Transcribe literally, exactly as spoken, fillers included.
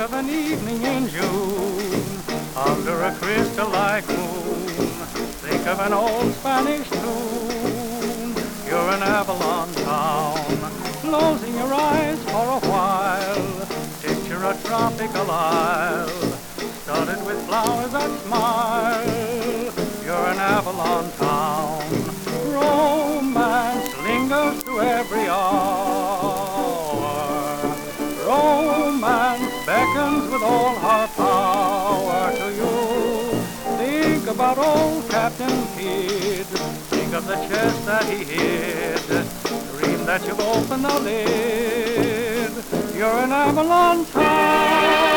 of an evening in June, under a crystal-like moon. Think of an old Spanish tune. You're in Avalon town, closing your eyes for a while. Picture a tropical isle, studded with flowers that smile. You're in Avalon town. Romance lingers through every hour. Romance beckons with all her power to you. Think about old Captain Kidd. Think of the chest that he hid. Dream that you've opened the lid. You're in Avalon town.